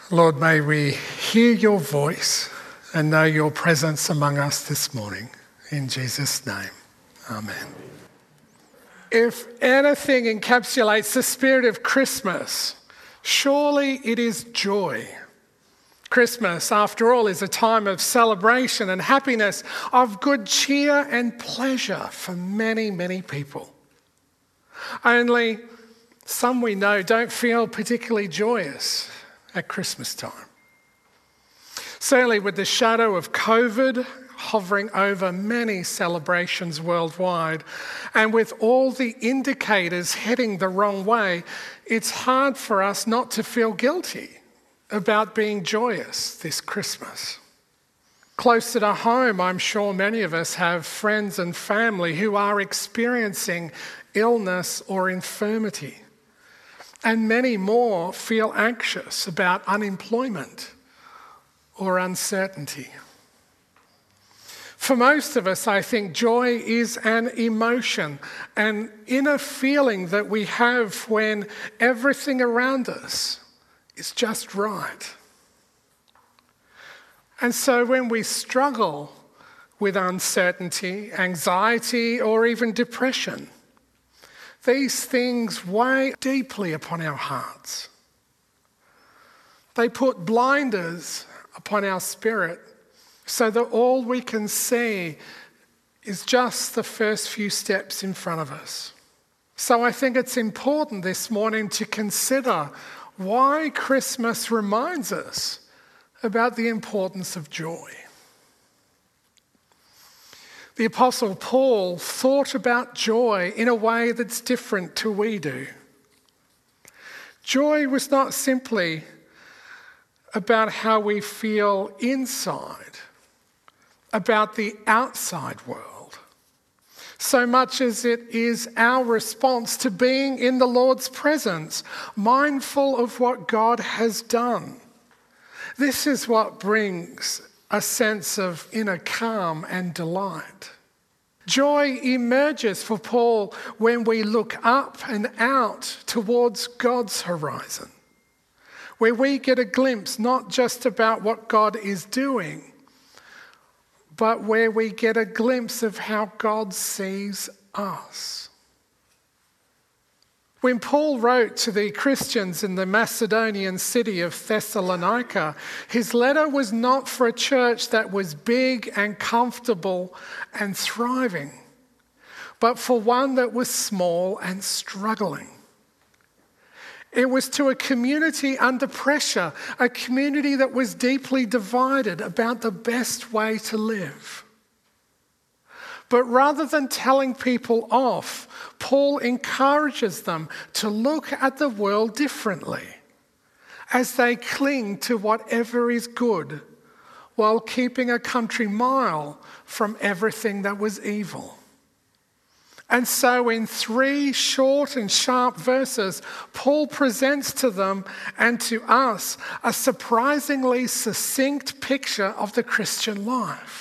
Lord, may we hear your voice and know your presence among us this morning. In Jesus' name, amen. If anything encapsulates the spirit of Christmas, surely it is joy. Christmas, after all, is a time of celebration and happiness, of good cheer and pleasure for many, many people. Only some we know don't feel particularly joyous at Christmas time. Certainly with the shadow of COVID hovering over many celebrations worldwide, and with all the indicators heading the wrong way, it's hard for us not to feel guilty about being joyous this Christmas. Closer to home, I'm sure many of us have friends and family who are experiencing illness or infirmity. And many more feel anxious about unemployment or uncertainty. For most of us, I think joy is an emotion, an inner feeling that we have when everything around us is just right. And so when we struggle with uncertainty, anxiety, or even depression, these things weigh deeply upon our hearts. They put blinders upon our spirit so that all we can see is just the first few steps in front of us. So I think it's important this morning to consider why Christmas reminds us about the importance of joy. The Apostle Paul thought about joy in a way that's different to we do. Joy was not simply about how we feel inside, about the outside world, so much as it is our response to being in the Lord's presence, mindful of what God has done. This is what brings a sense of inner calm and delight. Joy emerges for Paul when we look up and out towards God's horizon, where we get a glimpse not just about what God is doing, but where we get a glimpse of how God sees us. When Paul wrote to the Christians in the Macedonian city of Thessalonica, his letter was not for a church that was big and comfortable and thriving, but for one that was small and struggling. It was to a community under pressure, a community that was deeply divided about the best way to live. But rather than telling people off, Paul encourages them to look at the world differently as they cling to whatever is good while keeping a country mile from everything that was evil. And so in 3 short and sharp verses, Paul presents to them and to us a surprisingly succinct picture of the Christian life.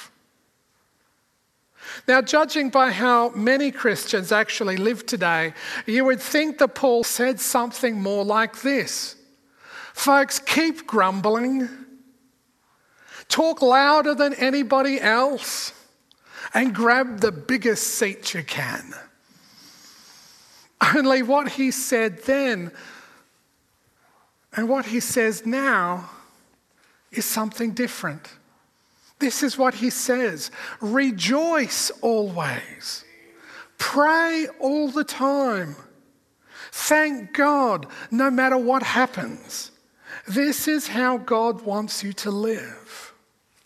Now, judging by how many Christians actually live today, you would think that Paul said something more like this. Folks, keep grumbling, talk louder than anybody else, and grab the biggest seat you can. Only what he said then and what he says now is something different. This is what he says: rejoice always, pray all the time, thank God no matter what happens. This is how God wants you to live.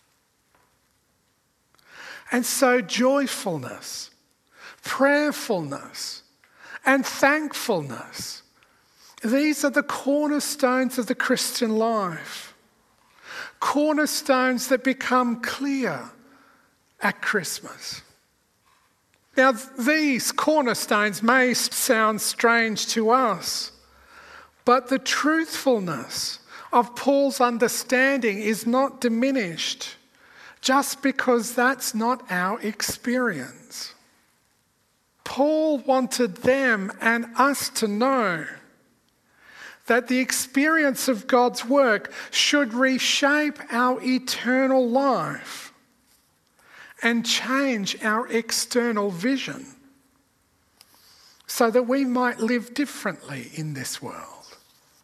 And so joyfulness, prayerfulness, and thankfulness, these are the cornerstones of the Christian life. Cornerstones that become clear at Christmas. Now, these cornerstones may sound strange to us, but the truthfulness of Paul's understanding is not diminished just because that's not our experience. Paul wanted them and us to know that the experience of God's work should reshape our eternal life and change our external vision so that we might live differently in this world.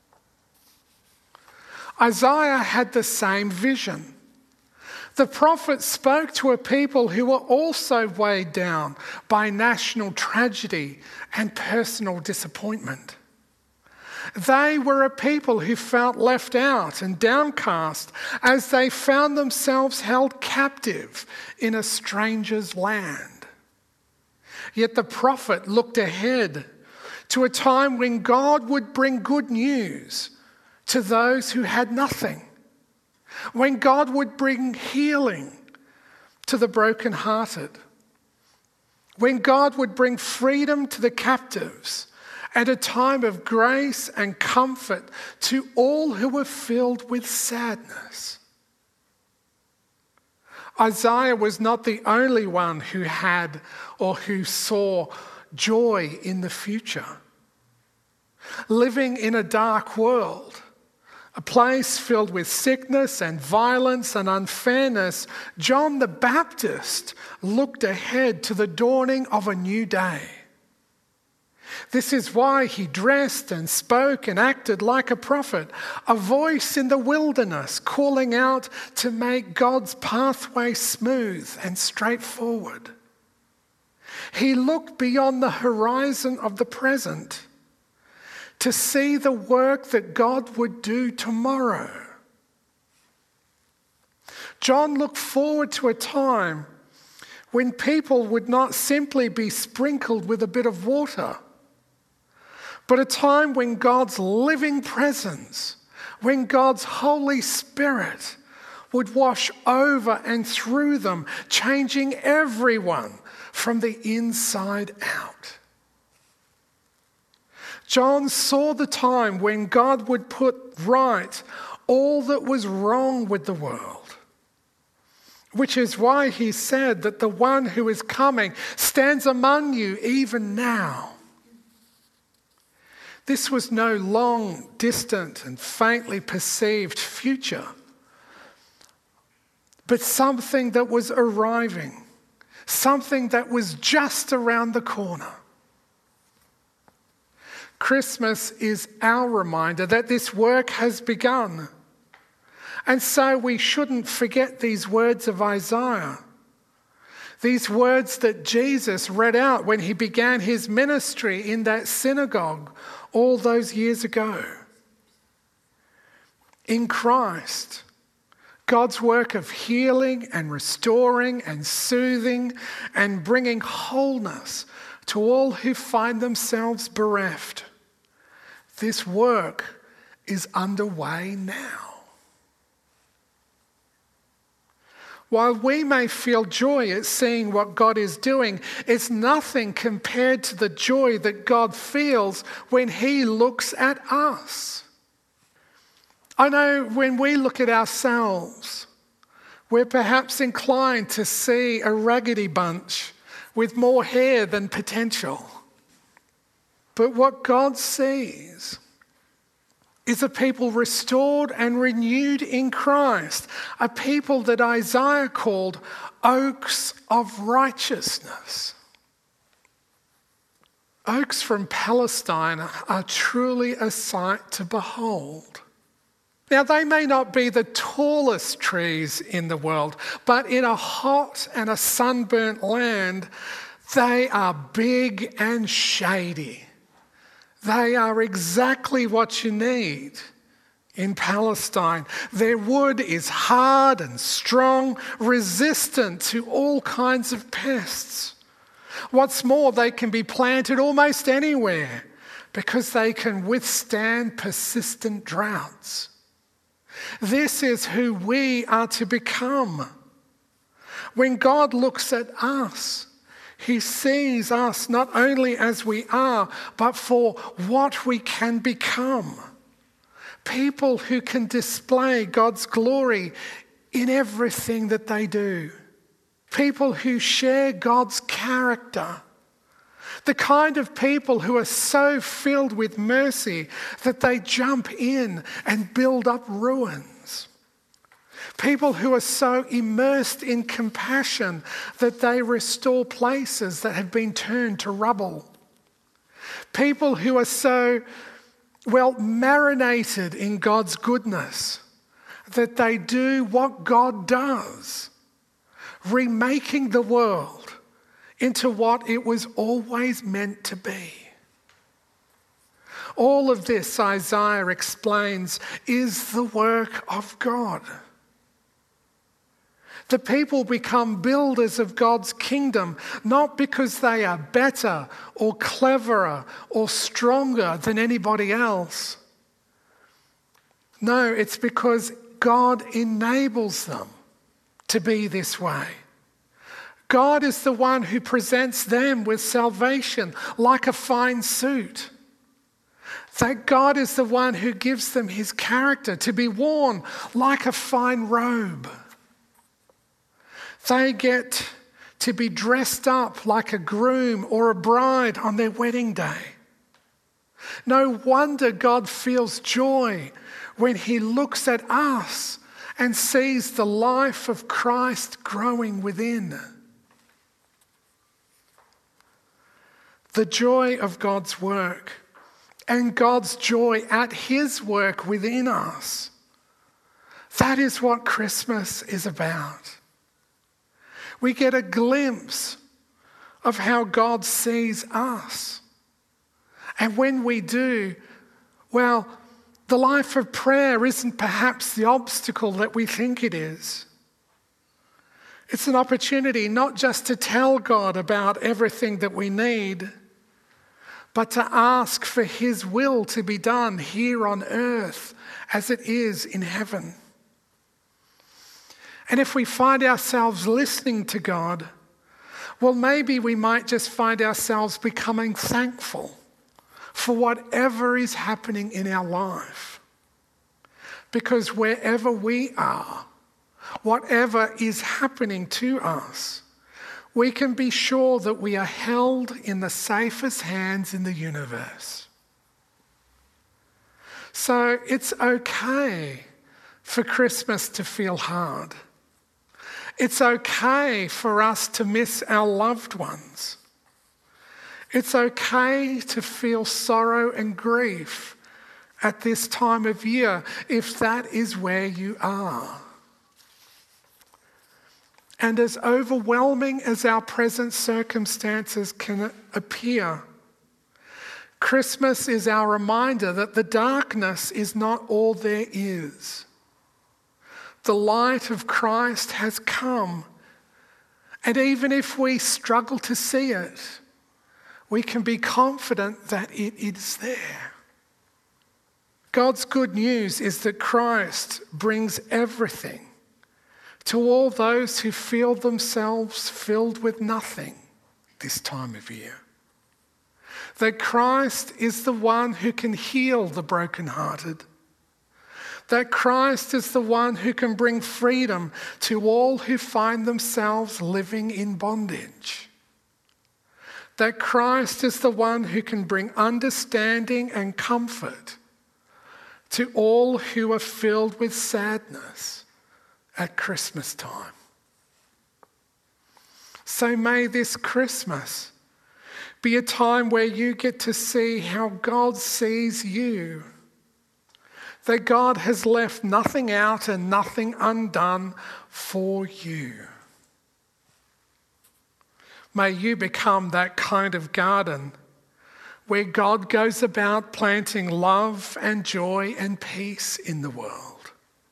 Isaiah had the same vision. The prophet spoke to a people who were also weighed down by national tragedy and personal disappointment. They were a people who felt left out and downcast as they found themselves held captive in a stranger's land. Yet the prophet looked ahead to a time when God would bring good news to those who had nothing, when God would bring healing to the brokenhearted, when God would bring freedom to the captives, and a time of grace and comfort to all who were filled with sadness. Isaiah was not the only one who had or who saw joy in the future. Living in a dark world, a place filled with sickness and violence and unfairness, John the Baptist looked ahead to the dawning of a new day. This is why he dressed and spoke and acted like a prophet, a voice in the wilderness calling out to make God's pathway smooth and straightforward. He looked beyond the horizon of the present to see the work that God would do tomorrow. John looked forward to a time when people would not simply be sprinkled with a bit of water, but a time when God's living presence, when God's Holy Spirit would wash over and through them, changing everyone from the inside out. John saw the time when God would put right all that was wrong with the world, which is why he said that the one who is coming stands among you even now. This was no long, distant, and faintly perceived future, but something that was arriving, something that was just around the corner. Christmas is our reminder that this work has begun. And so we shouldn't forget these words of Isaiah, these words that Jesus read out when he began his ministry in that synagogue all those years ago. In Christ, God's work of healing and restoring and soothing and bringing wholeness to all who find themselves bereft. This work is underway now. While we may feel joy at seeing what God is doing, it's nothing compared to the joy that God feels when he looks at us. I know when we look at ourselves, we're perhaps inclined to see a raggedy bunch with more hair than potential. But what God sees is a people restored and renewed in Christ, a people that Isaiah called oaks of righteousness. Oaks from Palestine are truly a sight to behold. Now, they may not be the tallest trees in the world, but in a hot and a sunburnt land, they are big and shady. They are exactly what you need in Palestine. Their wood is hard and strong, resistant to all kinds of pests. What's more, they can be planted almost anywhere because they can withstand persistent droughts. This is who we are to become. When God looks at us, he sees us not only as we are, but for what we can become. People who can display God's glory in everything that they do. People who share God's character. The kind of people who are so filled with mercy that they jump in and build up ruins. People who are so immersed in compassion that they restore places that have been turned to rubble. People who are so, marinated in God's goodness that they do what God does, remaking the world into what it was always meant to be. All of this, Isaiah explains, is the work of God. The people become builders of God's kingdom, not because they are better or cleverer or stronger than anybody else. No, it's because God enables them to be this way. God is the one who presents them with salvation like a fine suit. That God is the one who gives them his character to be worn like a fine robe. They get to be dressed up like a groom or a bride on their wedding day. No wonder God feels joy when he looks at us and sees the life of Christ growing within. The joy of God's work and God's joy at his work within us. That is what Christmas is about. We get a glimpse of how God sees us. And when we do, the life of prayer isn't perhaps the obstacle that we think it is. It's an opportunity not just to tell God about everything that we need, but to ask for his will to be done here on earth as it is in heaven. And if we find ourselves listening to God, maybe we might just find ourselves becoming thankful for whatever is happening in our life. Because wherever we are, whatever is happening to us, we can be sure that we are held in the safest hands in the universe. So it's okay for Christmas to feel hard. It's okay for us to miss our loved ones. It's okay to feel sorrow and grief at this time of year if that is where you are. And as overwhelming as our present circumstances can appear, Christmas is our reminder that the darkness is not all there is. The light of Christ has come, and even if we struggle to see it, we can be confident that it is there. God's good news is that Christ brings everything to all those who feel themselves filled with nothing this time of year. That Christ is the one who can heal the brokenhearted. That Christ is the one who can bring freedom to all who find themselves living in bondage. That Christ is the one who can bring understanding and comfort to all who are filled with sadness at Christmas time. So may this Christmas be a time where you get to see how God sees you. That God has left nothing out and nothing undone for you. May you become that kind of garden where God goes about planting love and joy and peace in the world.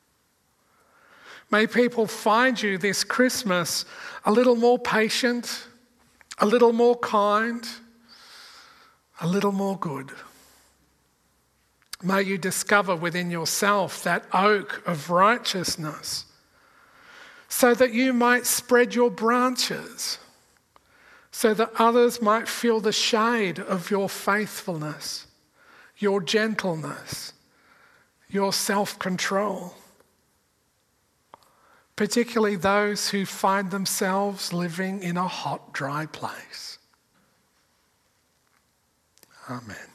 May people find you this Christmas a little more patient, a little more kind, a little more good. May you discover within yourself that oak of righteousness so that you might spread your branches, so that others might feel the shade of your faithfulness, your gentleness, your self-control, particularly those who find themselves living in a hot, dry place. Amen.